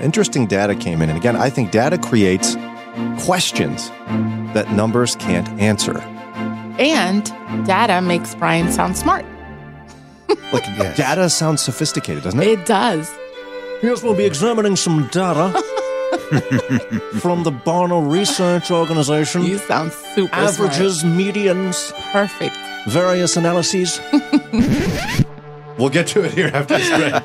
interesting data came in. And again, I think data creates questions that numbers can't answer. And data makes Brian sound smart. Like, data sounds sophisticated, doesn't it? It does. Yes, we'll be examining some data from the Barna Research Organization. You sound super Averages, smart. medians, Perfect. various analyses. We'll get to it here after this break.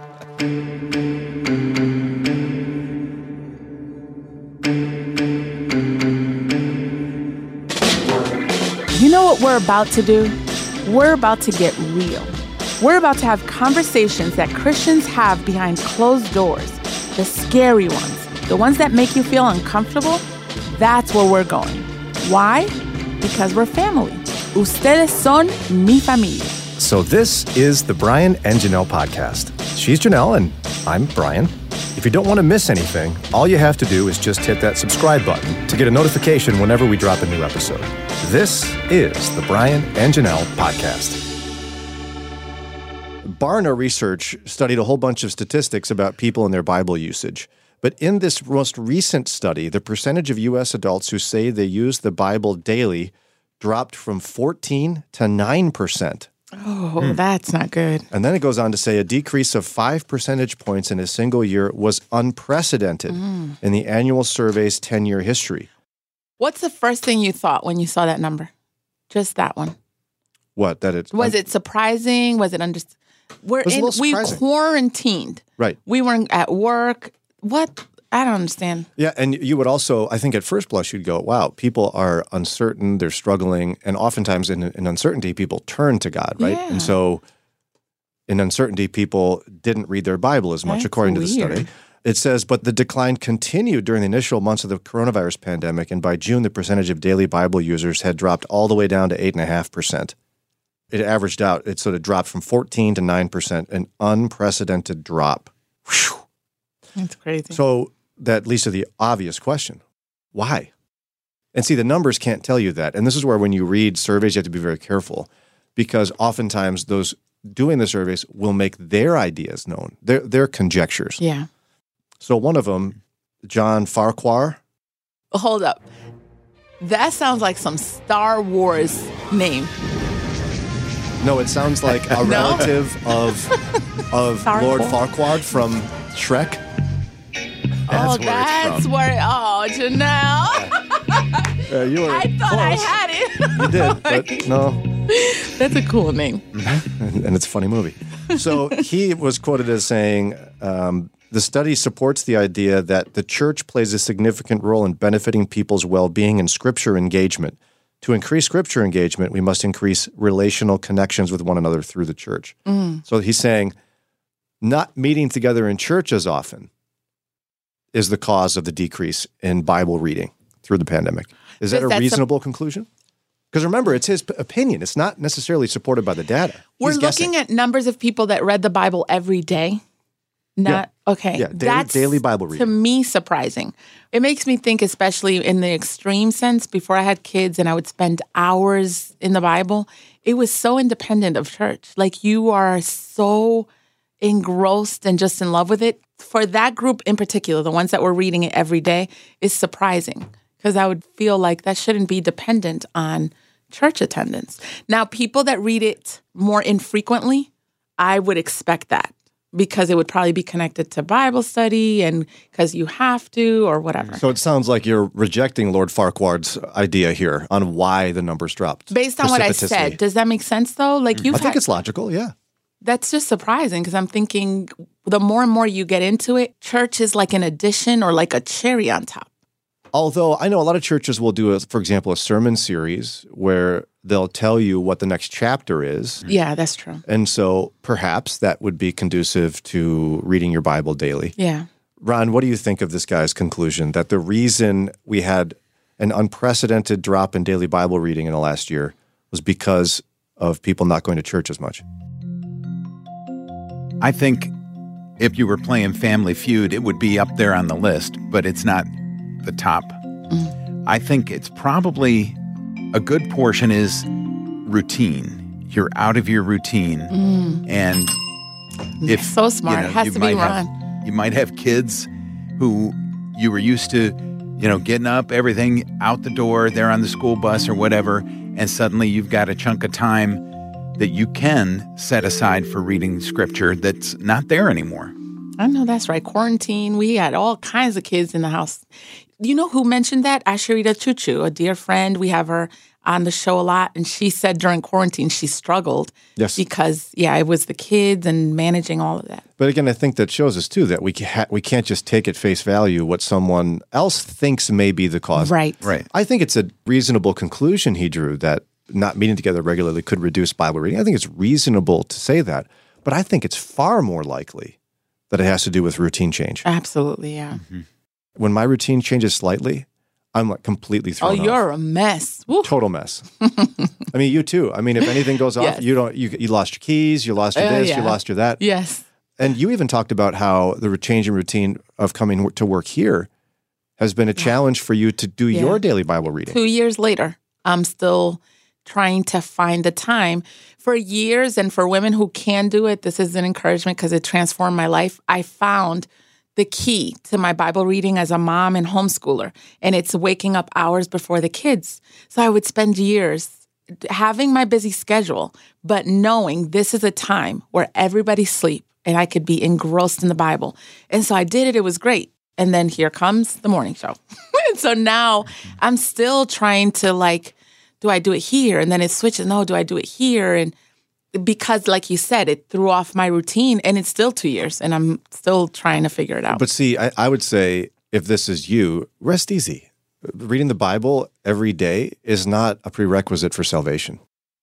You know what we're about to do? We're about to get real. We're about to have conversations that Christians have behind closed doors. The scary ones, the ones that make you feel uncomfortable. That's where we're going. Why? Because we're family. Ustedes son mi familia. So this is the Brian and Janelle podcast. She's Janelle and I'm Brian. If you don't want to miss anything, all you have to do is just hit that subscribe button to get a notification whenever we drop a new episode. This is the Brian and Janelle podcast. Barna Research studied a whole bunch of statistics about people and their Bible usage. But in this most recent study, the percentage of U.S. adults who say they use the Bible daily dropped from 14 to 9%. Oh, that's not good. And then it goes on to say a decrease of 5 percentage points in a single year was unprecedented in the annual survey's 10-year history. What's the first thing you thought when you saw that number? Just that one. What? That it's Was it surprising? Was it we quarantined. Right. We weren't at work. What? I don't understand. Yeah, and you would also, I think at first blush, you'd go, wow, people are uncertain, they're struggling, and oftentimes in uncertainty, people turn to God, right? Yeah. And so in uncertainty, people didn't read their Bible as much, That's according to the weird. study. It says, but the decline continued during the initial months of the coronavirus pandemic, and by June, the percentage of daily Bible users had dropped all the way down to 8.5%. It averaged out, it sort of dropped from 14 to 9%, an unprecedented drop. Whew. That's crazy. So that leads to the obvious question, why? And see, the numbers can't tell you that. And this is where when you read surveys, you have to be very careful because oftentimes those doing the surveys will make their ideas known, their conjectures. Yeah. So one of them, John Farquhar. Hold up. That sounds like some Star Wars name. No, it sounds like a relative of Lord Farquaad from Shrek. That's where Janelle. You were I thought close. I had it. You did, but no. That's a cool name. And it's a funny movie. So he was quoted as saying, the study supports the idea that the church plays a significant role in benefiting people's well-being and scripture engagement. To increase scripture engagement, we must increase relational connections with one another through the church. So he's saying not meeting together in church as often is the cause of the decrease in Bible reading through the pandemic. Is that a reasonable conclusion? Because remember, it's his opinion. It's not necessarily supported by the data. We're looking at numbers of people that read the Bible every day. Okay. Yeah, that's daily Bible reading. To me, surprising. It makes me think, especially in the extreme sense, before I had kids and I would spend hours in the Bible, it was so independent of church. Like you are so engrossed and just in love with it. For that group in particular, the ones that were reading it every day, is surprising because I would feel like that shouldn't be dependent on church attendance. Now, people that read it more infrequently, I would expect that because it would probably be connected to Bible study and because you have to or whatever. So it sounds like you're rejecting Lord Farquhar's idea here on why the numbers dropped. Based on what I said, does that make sense though? Like I think it's logical, yeah. That's just surprising because I'm thinking the more and more you get into it, church is like an addition or like a cherry on top. Although I know a lot of churches will do, for example, a sermon series where they'll tell you what the next chapter is. Yeah, that's true. And so perhaps that would be conducive to reading your Bible daily. Yeah. Ron, what do you think of this guy's conclusion that the reason we had an unprecedented drop in daily Bible reading in the last year was because of people not going to church as much? I think if you were playing Family Feud, it would be up there on the list, but it's not the top. I think it's probably a good portion is routine. You're out of your routine. And if so smart, it has to be Ron. You might have kids who you were used to, getting up, everything out the door, they're on the school bus or whatever, and suddenly you've got a chunk of time that you can set aside for reading scripture that's not there anymore. I know that's right. Quarantine, we had all kinds of kids in the house. You know who mentioned that? Asherita Chuchu, a dear friend. We have her on the show a lot. And she said during quarantine she struggled because, it was the kids and managing all of that. But again, I think that shows us, too, that we can't just take at face value what someone else thinks may be the cause. Right. I think it's a reasonable conclusion he drew that not meeting together regularly could reduce Bible reading. I think it's reasonable to say that. But I think it's far more likely that it has to do with routine change. Absolutely, yeah. Mm-hmm. When my routine changes slightly, I'm like completely thrown off. Oh, you're a mess. Woo. Total mess. I mean, you too. I mean, if anything goes off, you lost your keys, you lost your this, you lost your that. Yes. And you even talked about how the change in routine of coming to work here has been a challenge for you to do your daily Bible reading. 2 years later, I'm still trying to find the time. For years, and for women who can do it, this is an encouragement because it transformed my life. I found the key to my Bible reading as a mom and homeschooler, and it's waking up hours before the kids. So I would spend years having my busy schedule, but knowing this is a time where everybody sleep and I could be engrossed in the Bible. And so I did it. It was great. And then here comes the morning show. And so now I'm still trying to do I do it here? And then it switches. No, do I do it here? And because, like you said, it threw off my routine, and it's still 2 years, and I'm still trying to figure it out. But see, I would say if this is you, rest easy. Reading the Bible every day is not a prerequisite for salvation.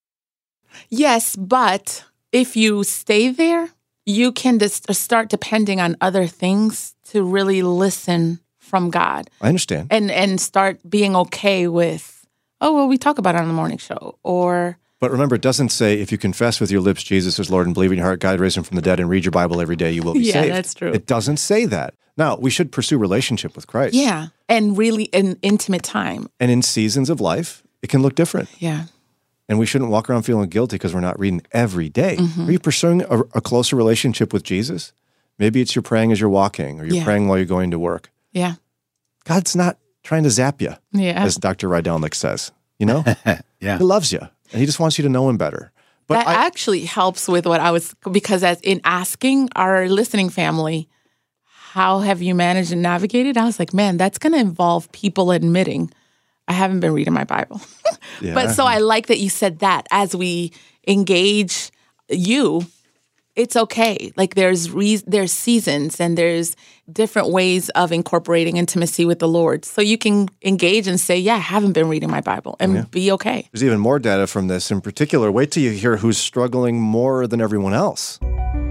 Yes, but if you stay there, you can just start depending on other things to really listen from God. I understand. And start being okay with, we talk about it on the morning show, or... But remember, it doesn't say if you confess with your lips Jesus is Lord and believe in your heart God raised him from the dead and read your Bible every day, you will be saved. Yeah, that's true. It doesn't say that. Now, we should pursue relationship with Christ. Yeah, and really an intimate time. And in seasons of life, it can look different. Yeah. And we shouldn't walk around feeling guilty because we're not reading every day. Mm-hmm. Are you pursuing a closer relationship with Jesus? Maybe it's you're praying as you're walking or you're praying while you're going to work. Yeah. God's not trying to zap you, as Dr. Rydelnik says. You know? Yeah. He loves you. And he just wants you to know him better. But that actually helps with what I was, because as in asking our listening family, how have you managed and navigated? I was like, man, that's going to involve people admitting, I haven't been reading my Bible. But so I like that you said that as we engage you, it's okay. Like there's seasons and there's different ways of incorporating intimacy with the Lord. So you can engage and say, I haven't been reading my Bible, and be okay. There's even more data from this. In particular, wait till you hear who's struggling more than everyone else.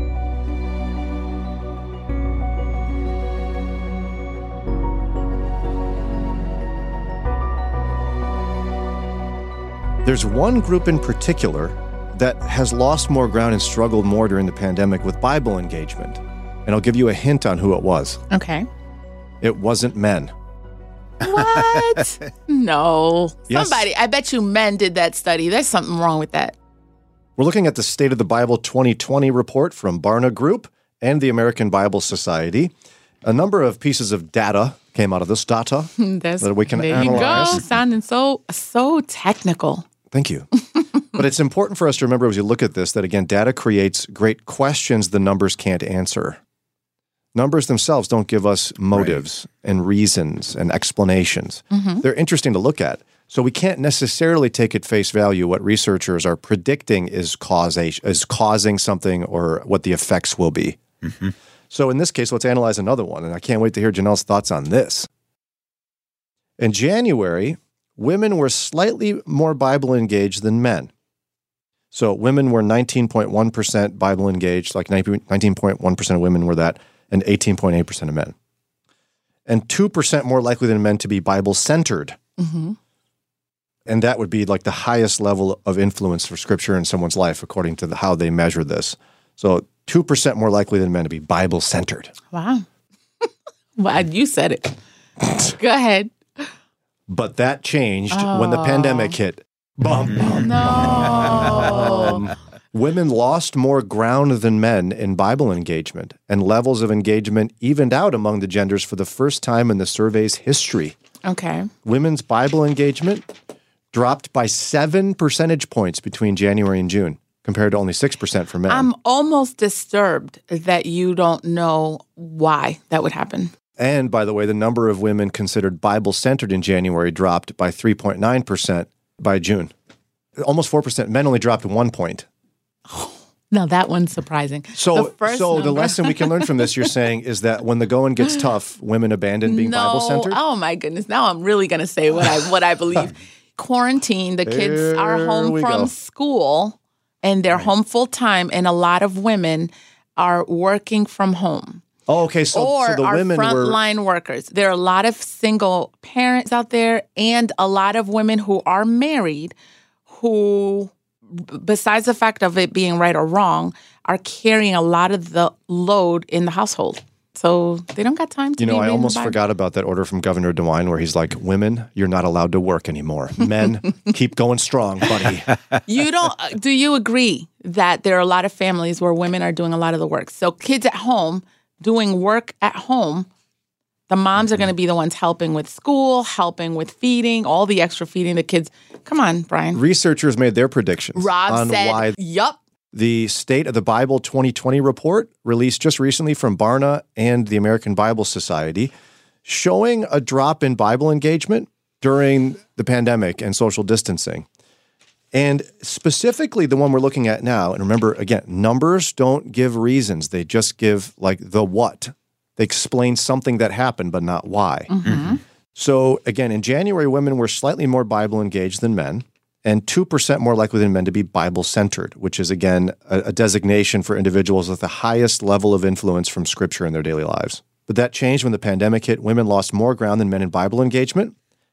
There's one group in particular that has lost more ground and struggled more during the pandemic with Bible engagement. And I'll give you a hint on who it was. Okay. It wasn't men. What? No. Yes. Somebody, I bet you men did that study. There's something wrong with that. We're looking at the State of the Bible 2020 report from Barna Group and the American Bible Society. A number of pieces of data came out of this data that we can analyze. There you go, sounding so technical. Thank you. But it's important for us to remember as you look at this that, again, data creates great questions the numbers can't answer. Numbers themselves don't give us motives and reasons and explanations. Mm-hmm. They're interesting to look at. So we can't necessarily take at face value what researchers are predicting is causing something or what the effects will be. Mm-hmm. So in this case, let's analyze another one. And I can't wait to hear Janelle's thoughts on this. In January, women were slightly more Bible engaged than men. So women were 19.1% Bible engaged, like 19.1% of women were that, and 18.8% of men. And 2% more likely than men to be Bible-centered. Mm-hmm. And that would be like the highest level of influence for Scripture in someone's life, according to how they measure this. So 2% more likely than men to be Bible-centered. Wow. Well, you said it. Go ahead. But that changed when the pandemic hit. Bum, bum, no. Women lost more ground than men in Bible engagement, and levels of engagement evened out among the genders for the first time in the survey's history. Okay. Women's Bible engagement dropped by 7 percentage points between January and June, compared to only 6% for men. I'm almost disturbed that you don't know why that would happen. And by the way, the number of women considered Bible-centered in January dropped by 3.9% by June. Almost 4%. Men only dropped 1 point. Now that one's surprising. So the lesson we can learn from this, you're saying, is that when the going gets tough, women abandon being Bible-centered? Oh my goodness. Now I'm really going to say what I believe. Quarantine, the kids are home from school and they're home full time, and a lot of women are working from home. Oh, okay. So the are women frontline workers. There are a lot of single parents out there and a lot of women who are married who, besides the fact of it being right or wrong, are carrying a lot of the load in the household. So they don't got time to be I almost forgot about that order from Governor DeWine where he's like, women, you're not allowed to work anymore. Men, keep going strong, buddy. Do you agree that there are a lot of families where women are doing a lot of the work? So kids at home doing work at home, the moms are going to be the ones helping with school, helping with feeding, all the extra feeding the kids. Come on, Brian. Researchers made their predictions Rob said, yup. The State of the Bible 2020 report, released just recently from Barna and the American Bible Society, showing a drop in Bible engagement during the pandemic and social distancing. And specifically the one we're looking at now, and remember, again, numbers don't give reasons. They just give, like, the what. They explain something that happened, but not why. Mm-hmm. So, again, in January, women were slightly more Bible engaged than men, and 2% more likely than men to be Bible-centered, which is, again, a designation for individuals with the highest level of influence from Scripture in their daily lives. But that changed when the pandemic hit. Women lost more ground than men in Bible engagement,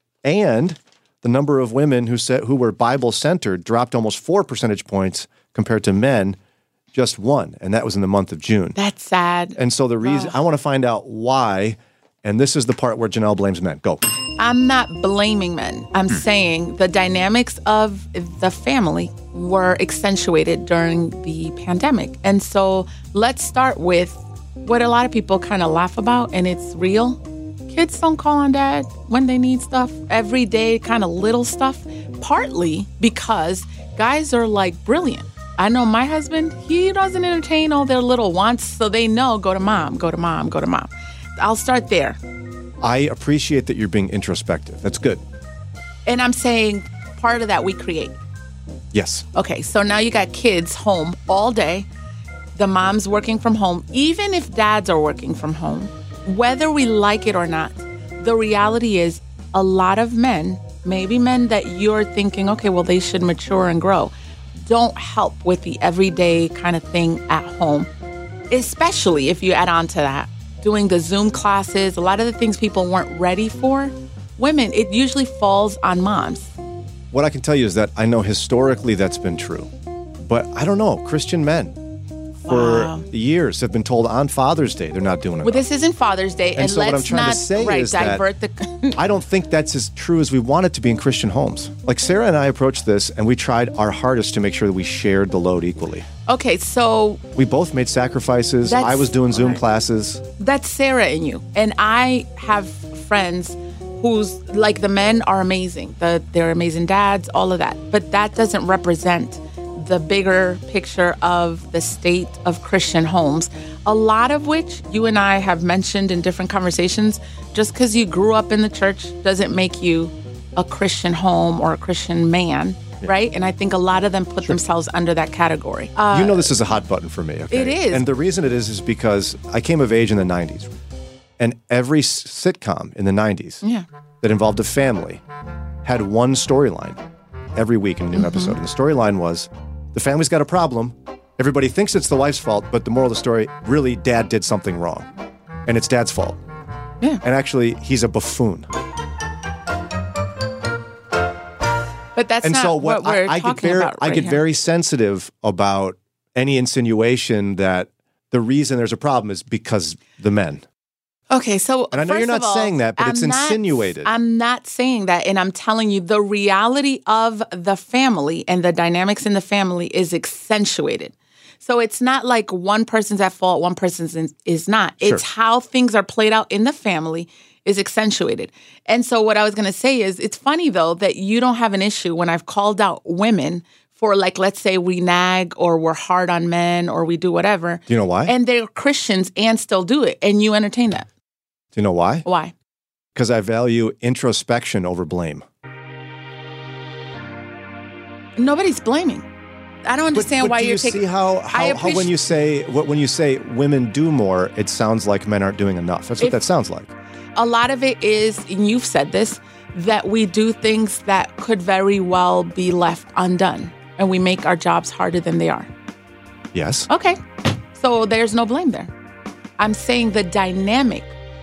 and the number of women who were Bible-centered dropped almost 4 percentage points compared to men, just 1, and that was in the month of June. That's sad. And so the reason, I want to find out why, and this is the part where Janelle blames men. Go. I'm not blaming men. I'm saying the dynamics of the family were accentuated during the pandemic. And so let's start with what a lot of people kind of laugh about, and it's real. Kids don't call on dad when they need stuff, everyday kind of little stuff, partly because guys are like brilliant. I know my husband, he doesn't entertain all their little wants, so they know, go to mom, go to mom, go to mom. I'll start there. I appreciate that you're being introspective. That's good. And I'm saying part of that we create. Yes. Okay, so now you got kids home all day. The mom's working from home. Even if dads are working from home, whether we like it or not, the reality is a lot of men, maybe men that you're thinking, okay, well, they should mature and grow, don't help with the everyday kind of thing at home, especially if you add on to that doing the Zoom classes, a lot of the things people weren't ready for. Women, it usually falls on moms. What I can tell you is that I know historically that's been true. But I don't know, Christian men for years have been told on Father's Day they're not doing it. Well, this isn't Father's Day, and so let's what I'm trying not to say is divert that I don't think that's as true as we want it to be in Christian homes. Like Sarah and I approached this, and we tried our hardest to make sure that we shared the load equally. Okay, so we both made sacrifices. I was doing Zoom classes. That's Sarah in you. And I have friends who's like, the men are amazing. They're amazing dads, all of that. But that doesn't represent the bigger picture of the state of Christian homes, a lot of which you and I have mentioned in different conversations. Just because you grew up in the church doesn't make you a Christian home or a Christian man. Right? And I think a lot of them put themselves under that category. This is a hot button for me. Okay? It is. And the reason it is because I came of age in the 90s. And every sitcom in the 90s that involved a family had one storyline every week in a new episode. And the storyline was, the family's got a problem. Everybody thinks it's the wife's fault, but the moral of the story, really, dad did something wrong. And it's dad's fault. Yeah. And actually, he's a buffoon. But that's not what we're talking about right I get here. very sensitive about any insinuation that the reason there's a problem is because the men. Okay, so And I know you're first not of all, saying that, but it's insinuated. I'm not saying that, and I'm telling you the reality of the family and the dynamics in the family is accentuated. So it's not like one person's at fault, one person is not. Sure. It's how things are played out in the family is accentuated. And so what I was going to say is it's funny, though, that you don't have an issue when I've called out women for, like, let's say we nag or we're hard on men or we do whatever. Do you know why? And they're Christians and still do it, and you entertain that. Do you know why? Why? Because I value introspection over blame. Nobody's blaming. I don't understand why you're taking. See how when you say women do more, it sounds like men aren't doing enough. That's what that sounds like. A lot of it is, and you've said this, that we do things that could very well be left undone, and we make our jobs harder than they are. Yes. Okay, so there's no blame there. I'm saying the dynamic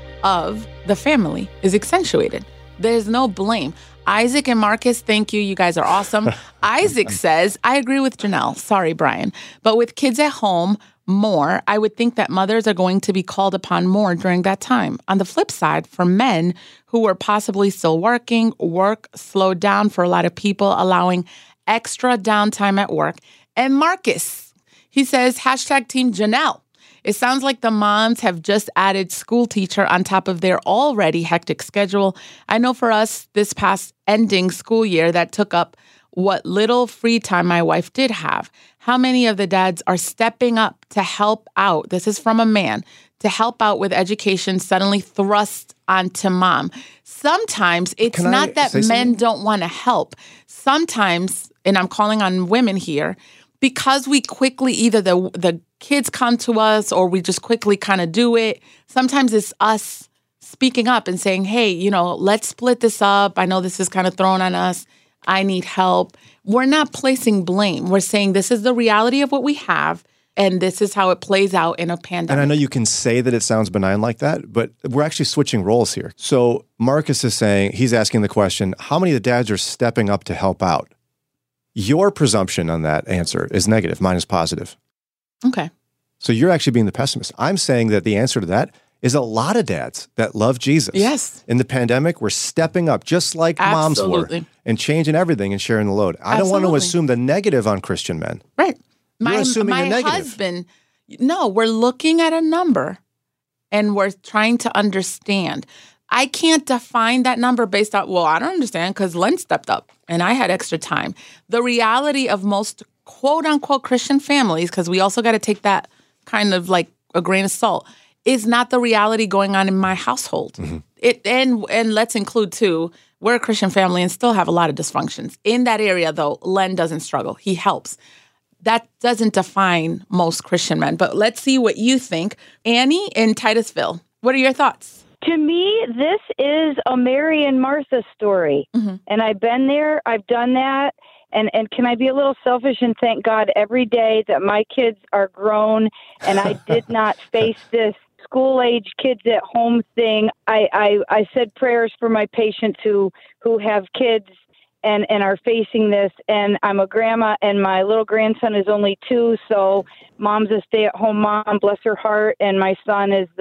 of the family is accentuated. There's no blame. Isaac and Marcus, thank you. You guys are awesome. Isaac says, I agree with Janelle. Sorry, Brian. But with kids at home more, I would think that mothers are going to be called upon more during that time. On the flip side, for men who are possibly still working, work slowed down for a lot of people, allowing extra downtime at work. And Marcus, he says, hashtag Team Janelle. It sounds like the moms have just added school teacher on top of their already hectic schedule. I know for us, this past ending school year, that took up what little free time my wife did have. How many of the dads are stepping up to help out? This is from a man. To help out with education suddenly thrust onto mom. Sometimes it's not that men don't want to help. Sometimes, and I'm calling on women here, because we quickly, either the kids come to us or we just quickly kind of do it. Sometimes it's us speaking up and saying, hey, let's split this up. I know this is kind of thrown on us. I need help. We're not placing blame. We're saying this is the reality of what we have, and this is how it plays out in a pandemic. And I know you can say that it sounds benign like that, but we're actually switching roles here. So Marcus is saying, he's asking the question, how many of the dads are stepping up to help out? Your presumption on that answer is negative. Mine is positive. Okay. So you're actually being the pessimist. I'm saying that the answer to that is a lot of dads that love Jesus. Yes. In the pandemic, we're stepping up just like moms were and changing everything and sharing the load. I don't want to assume the negative on Christian men. Right. You're assuming the negative. My husband, no, we're looking at a number and we're trying to understand. I can't define that number based on, I don't understand because Len stepped up and I had extra time. The reality of most quote unquote Christian families, because we also got to take that kind of like a grain of salt, is not the reality going on in my household. Mm-hmm. And let's include too, we're a Christian family and still have a lot of dysfunctions. In that area though, Len doesn't struggle. He helps. That doesn't define most Christian men. But let's see what you think. Annie in Titusville, what are your thoughts? To me, this is a Mary and Martha story. Mm-hmm. And I've been there. I've done that. And can I be a little selfish and thank God every day that my kids are grown and I did not face this school-age kids at home thing. I said prayers for my patients who have kids and are facing this. And I'm a grandma and my little grandson is only 2. So mom's a stay-at-home mom, bless her heart. And my son is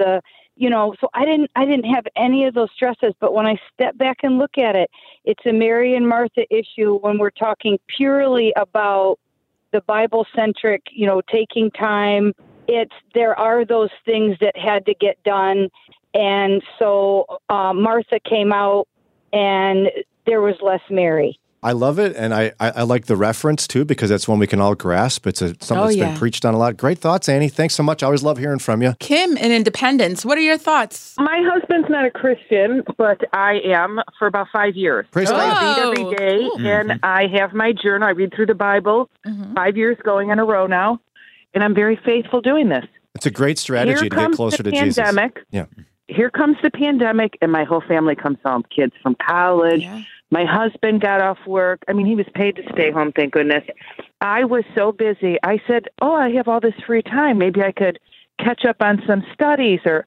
so I didn't have any of those stresses. But when I step back and look at it, it's a Mary and Martha issue when we're talking purely about the Bible-centric, taking time. There are those things that had to get done. And so Martha came out and there was less Mary. I love it, and I like the reference, too, because that's one we can all grasp. It's something that's been preached on a lot. Great thoughts, Annie. Thanks so much. I always love hearing from you. Kim in Independence, what are your thoughts? My husband's not a Christian, but I am for about 5 years. Praise God. I read every day, and I have my journal. I read through the Bible, 5 years going in a row now, and I'm very faithful doing this. It's a great strategy to get closer to Jesus. Yeah. Here comes the pandemic, and my whole family comes home. Kids from college. Yeah. My husband got off work. I mean, he was paid to stay home, thank goodness. I was so busy. I said, I have all this free time. Maybe I could catch up on some studies. Or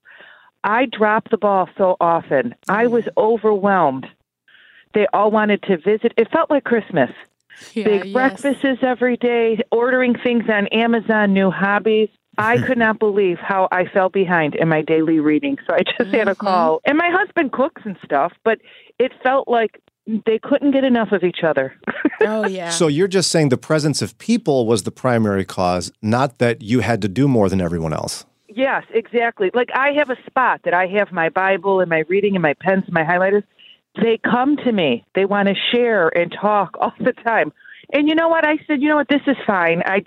I dropped the ball so often. I was overwhelmed. They all wanted to visit. It felt like Christmas. Big breakfasts every day, ordering things on Amazon, new hobbies. I could not believe how I fell behind in my daily reading. So I just had a call. And my husband cooks and stuff, but it felt like they couldn't get enough of each other. Oh, yeah. So you're just saying the presence of people was the primary cause, not that you had to do more than everyone else. Yes, exactly. Like I have a spot that I have my Bible and my reading and my pens and my highlighters. They come to me. They want to share and talk all the time. And you know what? I said, you know what? This is fine. I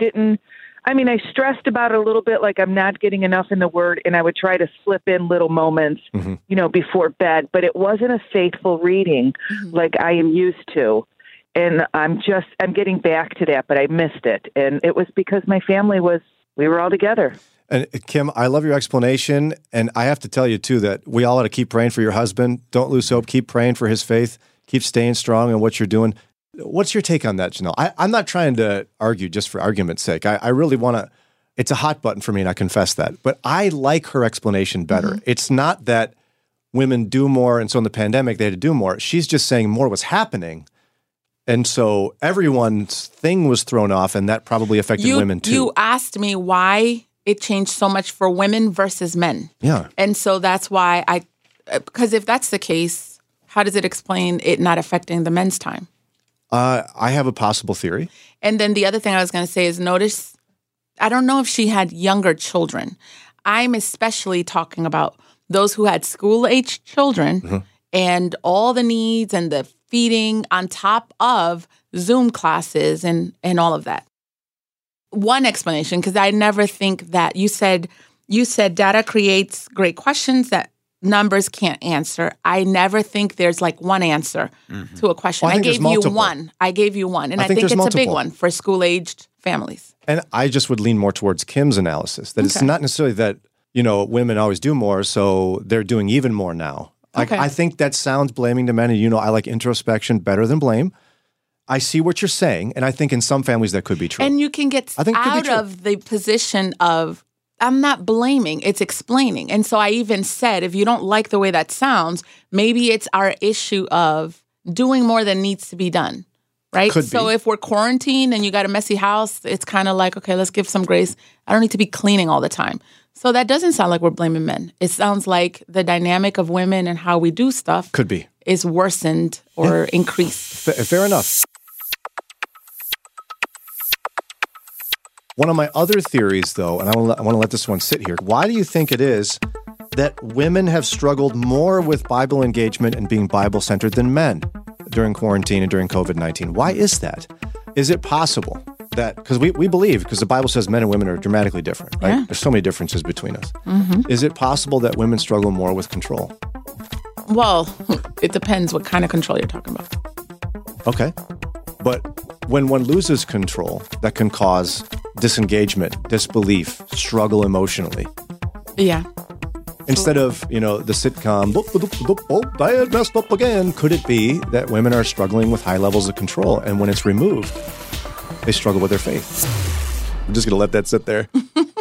stressed about it a little bit, like I'm not getting enough in the Word, and I would try to slip in little moments, before bed. But it wasn't a faithful reading like I am used to. And I'm getting back to that, but I missed it. And it was because my family we were all together. And Kim, I love your explanation. And I have to tell you, too, that we all ought to keep praying for your husband. Don't lose hope. Keep praying for his faith. Keep staying strong in what you're doing. What's your take on that, Janelle? I'm not trying to argue just for argument's sake. I really want to. It's a hot button for me, and I confess that. But I like her explanation better. It's not that women do more, and so in the pandemic they had to do more. She's just saying more was happening. And so everyone's thing was thrown off, and that probably affected women, too. You asked me why it changed so much for women versus men. Yeah. And so that's why because if that's the case, how does it explain it not affecting the men's time? I have a possible theory. And then the other thing I was going to say is notice, I don't know if she had younger children. I'm especially talking about those who had school-aged children and all the needs and the feeding on top of Zoom classes and all of that. One explanation, because I never think that you said data creates great questions that numbers can't answer. I never think there's like one answer to a question. Well, I gave you one. And I think it's a big one for school-aged families. And I just would lean more towards Kim's analysis, that it's not necessarily that, women always do more, so they're doing even more now. I think that sounds blaming to men, and I like introspection better than blame. I see what you're saying, and I think in some families that could be true. And you can get out of the position of, I'm not blaming, it's explaining. And so I even said, if you don't like the way that sounds, maybe it's our issue of doing more than needs to be done, right? So if we're quarantined and you got a messy house, it's kind of like, okay, let's give some grace. I don't need to be cleaning all the time. So that doesn't sound like we're blaming men. It sounds like the dynamic of women and how we do stuff is worsened or increased. Fair enough. One of my other theories, though, and I want to let this one sit here. Why do you think it is that women have struggled more with Bible engagement and being Bible-centered than men during quarantine and during COVID-19? Why is that? Is it possible that, because we believe, because the Bible says men and women are dramatically different, right? Yeah. There's so many differences between us. Is it possible that women struggle more with control? Well, it depends what kind of control you're talking about. Okay. But when one loses control, that can cause disengagement, disbelief, struggle emotionally. Yeah. Instead of, the sitcom, I had messed up again, could it be that women are struggling with high levels of control, and when it's removed, they struggle with their faith? I'm just going to let that sit there.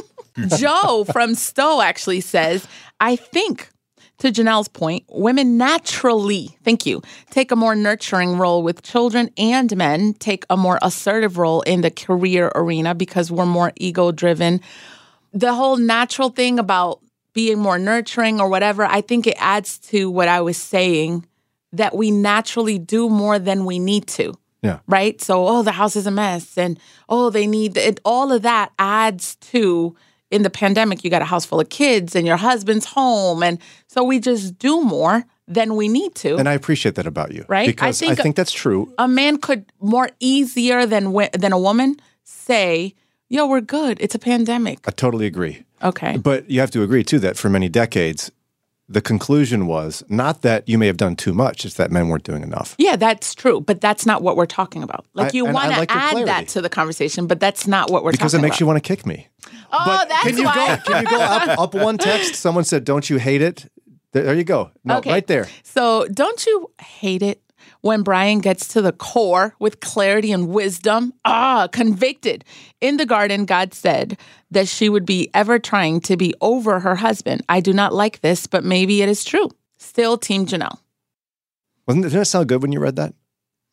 Joe from Stowe actually says, I think, to Janelle's point, women naturally, take a more nurturing role with children, and men take a more assertive role in the career arena because we're more ego-driven. The whole natural thing about being more nurturing or whatever, I think it adds to what I was saying, that we naturally do more than we need to. Yeah. Right? So, the house is a mess, and, they need it. All of that adds to, in the pandemic, you got a house full of kids and your husband's home. And so we just do more than we need to. And I appreciate that about you. Right? Because I think that's true. A man could more easier than a woman say, we're good. It's a pandemic. I totally agree. Okay. But you have to agree, too, that for many decades, the conclusion was not that you may have done too much, it's that men weren't doing enough. Yeah, that's true. But that's not what we're talking about. You want to add that to the conversation, but that's not what we're talking about. Because it makes you want to kick me. Oh, but that's why. Can you go up one text? Someone said, don't you hate it? There you go. No, okay. Right there. So don't you hate it when Brian gets to the core with clarity and wisdom? Convicted. In the garden, God said that she would be ever trying to be over her husband. I do not like this, but maybe it is true. Still, Team Janelle. Didn't it sound good when you read that?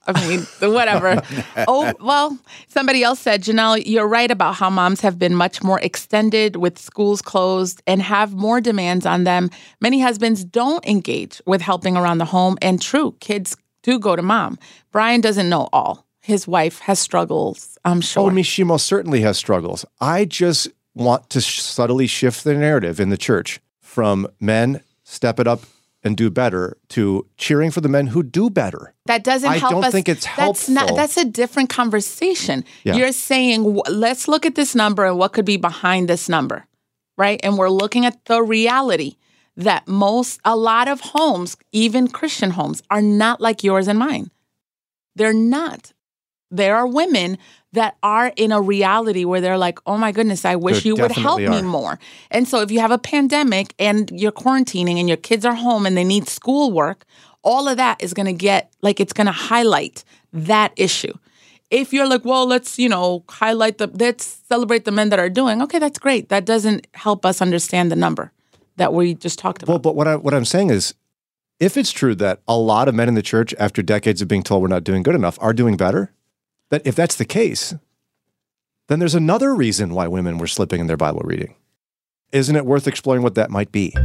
I mean, whatever. Oh, well, somebody else said, Janelle, you're right about how moms have been much more extended with schools closed and have more demands on them. Many husbands don't engage with helping around the home. And true, kids do go to mom. Brian doesn't know all. His wife has struggles, I'm sure. Oh, she most certainly has struggles. I just want to subtly shift the narrative in the church from men, step it up and do better, to cheering for the men who do better. That doesn't help us. I don't think it's helpful. That's a different conversation. Yeah. You're saying, let's look at this number and what could be behind this number, right? And we're looking at the reality that a lot of homes, even Christian homes, are not like yours and mine. They're not. There are women that are in a reality where they're like, oh my goodness, I wish you would help me more. And so if you have a pandemic and you're quarantining and your kids are home and they need schoolwork, all of that is going to get, it's going to highlight that issue. If you're like, well, let's celebrate the men that are doing, okay, that's great. That doesn't help us understand the number that we just talked about. Well, but what I'm saying is, if it's true that a lot of men in the church, after decades of being told we're not doing good enough, are doing better, that if that's the case, then there's another reason why women were slipping in their Bible reading. Isn't it worth exploring what that might be?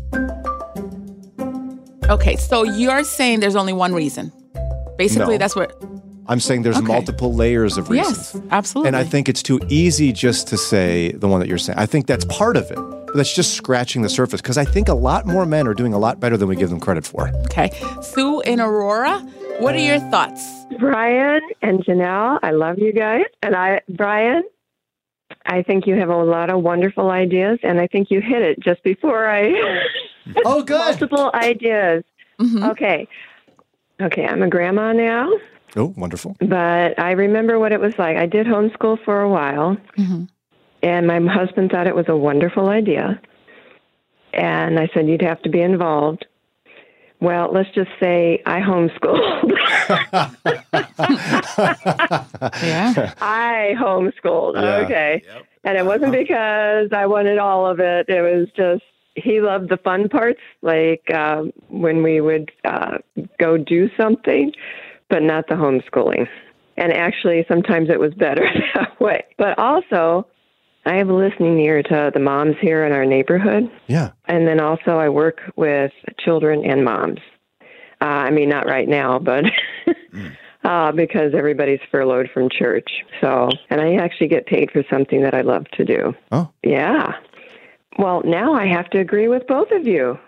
Okay, so you're saying there's only one reason. Basically, No. That's what... I'm saying there's multiple layers of reasons. Yes, absolutely. And I think it's too easy just to say the one that you're saying. I think that's part of it. But that's just scratching the surface, because I think a lot more men are doing a lot better than we give them credit for. Okay. Sue in Aurora, what are your thoughts? Brian and Janelle, I love you guys. And Brian, I think you have a lot of wonderful ideas, and I think you hit it just before Oh, good. multiple ideas. Mm-hmm. Okay, I'm a grandma now. Oh, wonderful. But I remember what it was like. I did homeschool for a while, and my husband thought it was a wonderful idea. And I said, you'd have to be involved. Well, let's just say I homeschooled. Yeah. I homeschooled. Yeah. Okay. Yep. And it wasn't because I wanted all of it. It was just, he loved the fun parts, like when we would go do something, but not the homeschooling. And actually, sometimes it was better that way. But also, I have a listening ear to the moms here in our neighborhood. Yeah. And then also I work with children and moms. I mean, not right now, but because everybody's furloughed from church. So, and I actually get paid for something that I love to do. Oh. Yeah. Well, now I have to agree with both of you.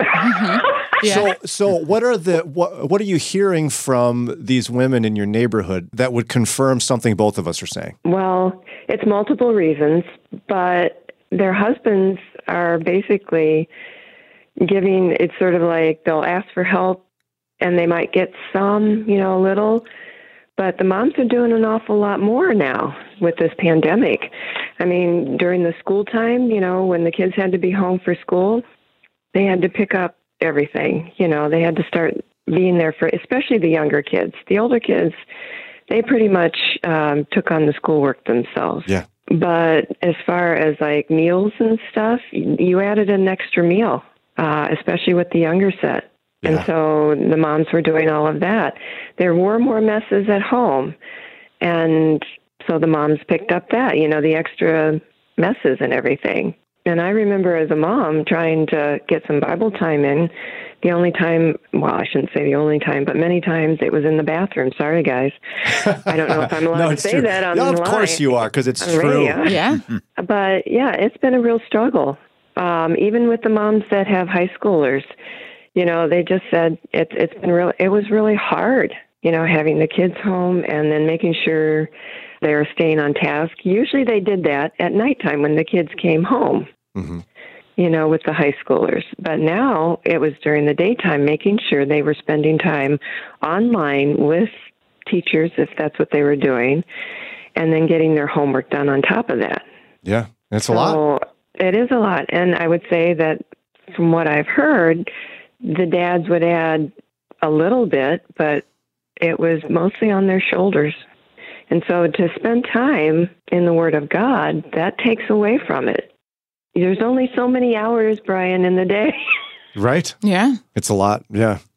Yeah. So what are you hearing from these women in your neighborhood that would confirm something both of us are saying? Well, it's multiple reasons, but their husbands are basically giving, it's sort of like they'll ask for help and they might get some, a little, but the moms are doing an awful lot more now with this pandemic. I mean, during the school time, when the kids had to be home for school, they had to pick up everything. They had to start being there for, especially the younger kids. The older kids, they pretty much took on the schoolwork themselves. Yeah. But as far as like meals and stuff, you added an extra meal, especially with the younger set. Yeah. And so the moms were doing all of that. There were more messes at home. And so the moms picked up that, the extra messes and everything. And I remember as a mom trying to get some Bible time in. The only time, well, I shouldn't say the only time, but many times it was in the bathroom. Sorry, guys. I don't know if I'm allowed to say that on the line. Of course you are, because it's true. Radio. Yeah. But yeah, it's been a real struggle. Even with the moms that have high schoolers, they just said it was really hard, having the kids home and then making sure they were staying on task. Usually they did that at nighttime when the kids came home, with the high schoolers. But now it was during the daytime, making sure they were spending time online with teachers, if that's what they were doing, and then getting their homework done on top of that. Yeah, that's a lot. It is a lot. And I would say that from what I've heard, the dads would add a little bit, but it was mostly on their shoulders. And so to spend time in the Word of God, that takes away from it. There's only so many hours, Brian, in the day. Right? Yeah. It's a lot. Yeah.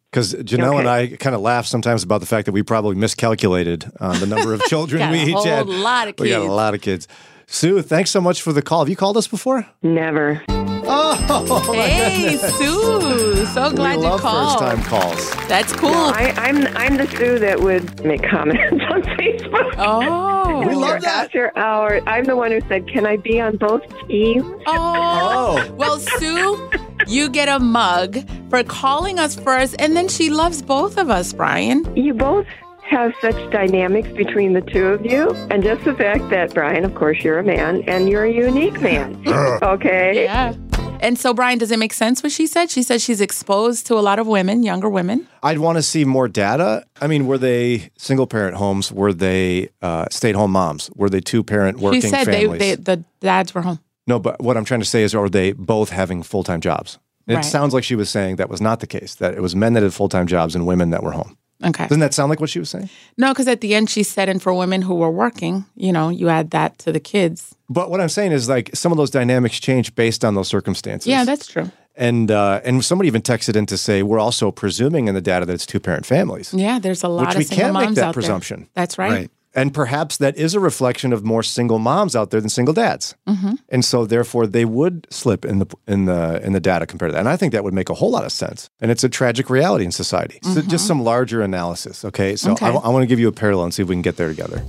Because Janelle and I kind of laugh sometimes about the fact that we probably miscalculated the number of children we each had. Lot of kids. We got a lot of kids. Sue, thanks so much for the call. Have you called us before? Never. Oh, hey, Sue. So glad we you love called. first-time calls. That's cool. No, I'm the Sue that would make comments on Facebook. Oh. We love that. After hours, I'm the one who said, "Can I be on both teams?" Oh. Well, Sue, you get a mug for calling us first, and then she loves both of us, Brian. You both have such dynamics between the two of you, and just the fact that, Brian, of course, you're a man, and you're a unique man. Okay? Yeah. And so, Brian, does it make sense what she said? She said she's exposed to a lot of women, younger women. I'd want to see more data. I mean, were they single-parent homes? Were they stay-at-home moms? Were they two-parent working She said families? the dads were home. No, but what I'm trying to say is, are they both having full-time jobs? It Right. sounds like she was saying that was not the case, that it was men that had full-time jobs and women that were home. Okay. Doesn't that sound like what she was saying? No, because at the end she said, and for women who were working, you add that to the kids. But what I'm saying is, like, some of those dynamics change based on those circumstances. Yeah, that's true. And somebody even texted in to say, we're also presuming in the data that it's two-parent families. Yeah, there's a lot Which of we single can't make moms that out presumption. there. That's right. Right. And perhaps that is a reflection of more single moms out there than single dads. Mm-hmm. And so therefore they would slip in the data compared to that. And I think that would make a whole lot of sense. And it's a tragic reality in society. So just some larger analysis, okay? So Okay. I want to give you a parallel and see if we can get there together.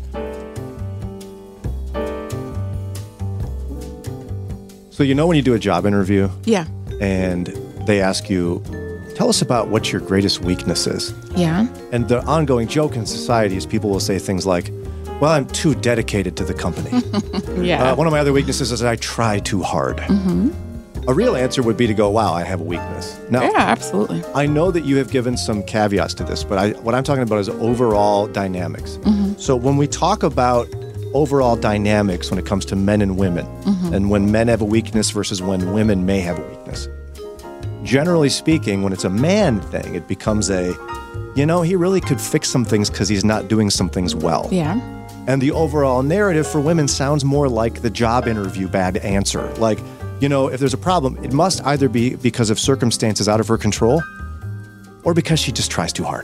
So when you do a job interview Yeah. and they ask you, tell us about what your greatest weakness is. Yeah. And the ongoing joke in society is people will say things like, well, I'm too dedicated to the company. Yeah. One of my other weaknesses is I try too hard. A real answer would be to go, wow, I have a weakness. Now, yeah, absolutely. I know that you have given some caveats to this, but what I'm talking about is overall dynamics. So when we talk about overall dynamics when it comes to men and women, and when men have a weakness versus when women may have a weakness, generally speaking, when it's a man thing, it becomes he really could fix some things because he's not doing some things well. Yeah. And the overall narrative for women sounds more like the job interview bad answer. Like, if there's a problem, it must either be because of circumstances out of her control or because she just tries too hard.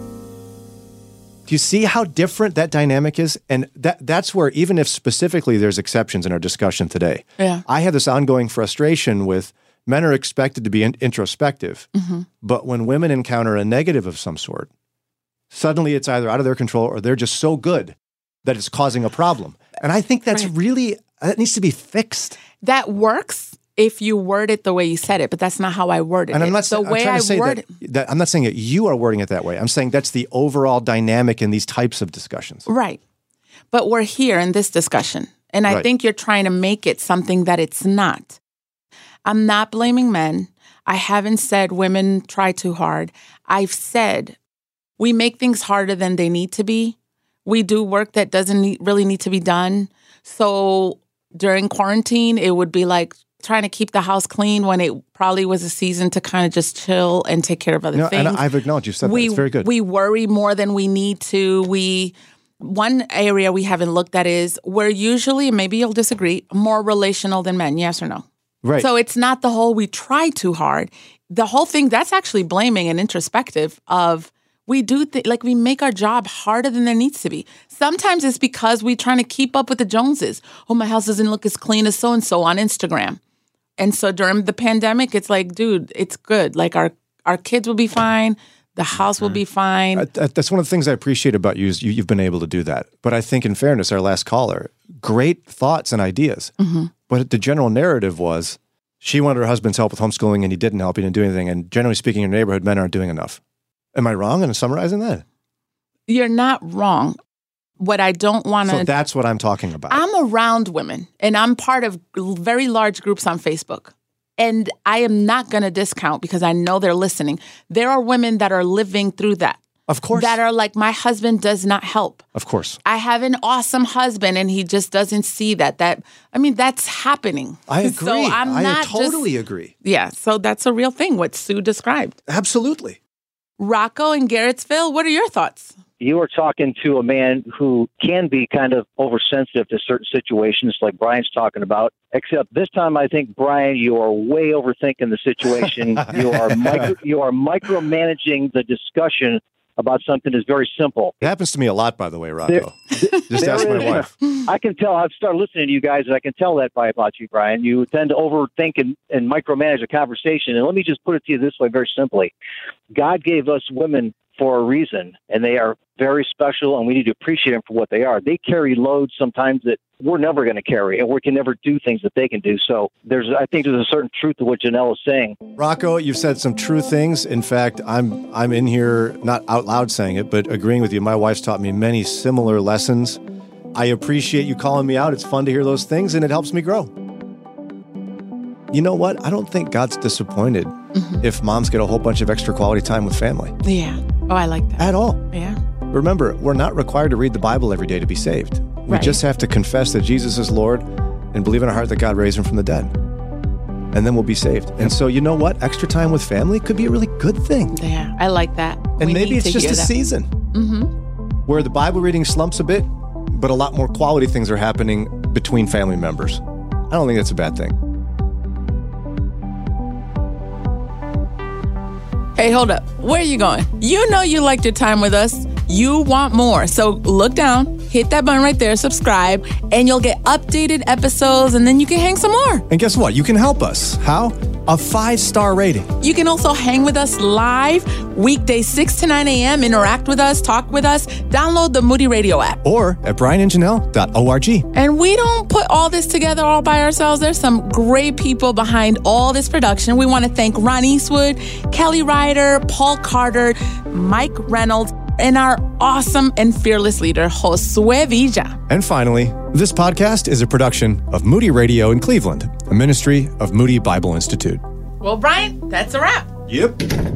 Do you see how different that dynamic is? And that's where, even if specifically there's exceptions in our discussion today, I have this ongoing frustration with men are expected to be introspective, but when women encounter a negative of some sort, suddenly it's either out of their control or they're just so good that it's causing a problem. And I think that's that needs to be fixed. That works if you word it the way you said it, but that's not how I worded And it. I'm not saying that I'm not saying that you are wording it that way. I'm saying that's the overall dynamic in these types of discussions. Right. But we're here in this discussion, and I think you're trying to make it something that it's not. I'm not blaming men. I haven't said women try too hard. I've said we make things harder than they need to be. We do work that doesn't really need to be done. So during quarantine, it would be like trying to keep the house clean when it probably was a season to kind of just chill and take care of other things. And I've acknowledged you said that. It's very good. We worry more than we need to. One area we haven't looked at is we're usually, maybe you'll disagree, more relational than men. Yes or no? Right. So it's not the whole we try too hard. The whole thing, that's actually blaming and introspective of we do we make our job harder than there needs to be. Sometimes it's because we're trying to keep up with the Joneses. Oh, my house doesn't look as clean as so-and-so on Instagram. And so during the pandemic, it's like, dude, it's good. Like our kids will be fine. The house will be fine. That's one of the things I appreciate about you is you've been able to do that. But I think in fairness, our last caller, great thoughts and ideas. But the general narrative was she wanted her husband's help with homeschooling and he didn't help, he didn't do anything. And generally speaking, in your neighborhood, men aren't doing enough. Am I wrong in summarizing that? You're not wrong. What I don't want to... So that's what I'm talking about. I'm around women, and I'm part of very large groups on Facebook. And I am not going to discount, because I know they're listening. There are women that are living through that. Of course. That are like, my husband does not help. Of course. I have an awesome husband, and he just doesn't see that. That's happening. I agree. So I totally agree. Yeah, so that's a real thing, what Sue described. Absolutely. Rocco in Garrettsville, what are your thoughts? you are talking to a man who can be kind of oversensitive to certain situations like Brian's talking about. Except this time, I think, Brian, you are way overthinking the situation. You are micromanaging the discussion about something that's very simple. It happens to me a lot, by the way, Rocco. Just ask my wife. I can tell. I've started listening to you guys, and I can tell that about you, Brian. You tend to overthink and micromanage a conversation. And let me just put it to you this way, very simply. God gave us women for a reason, and they are very special, and we need to appreciate them for what they are. They carry loads sometimes that we're never going to carry, and we can never do things that they can do. So I think there's a certain truth to what Janelle is saying. Rocco, you've said some true things. In fact, I'm in here not out loud saying it, but agreeing with you. My wife's taught me many similar lessons. I appreciate you calling me out. It's fun to hear those things, and it helps me grow. You know what? I don't think God's disappointed if moms get a whole bunch of extra quality time with family. Yeah. Oh, I like that. At all. Yeah. Remember, we're not required to read the Bible every day to be saved. We just have to confess that Jesus is Lord and believe in our heart that God raised him from the dead. And then we'll be saved. And so, you know what? Extra time with family could be a really good thing. Yeah, I like that. And maybe it's just a season where the Bible reading slumps a bit, but a lot more quality things are happening between family members. I don't think that's a bad thing. Hey, hold up. Where are you going? You know you liked your time with us. You want more. So look down, hit that button right there, subscribe, and you'll get updated episodes, and then you can hang some more. And guess what? You can help us. How? A 5-star rating. You can also hang with us live, weekdays 6 to 9 a.m., interact with us, talk with us, download the Moody Radio app. Or at brianandjanelle.org. And we don't put all this together all by ourselves. There's some great people behind all this production. We want to thank Ron Eastwood, Kelly Ryder, Paul Carter, Mike Reynolds, and our awesome and fearless leader, Josue Villa. And finally, this podcast is a production of Moody Radio in Cleveland, a ministry of Moody Bible Institute. Well, Brian, that's a wrap. Yep.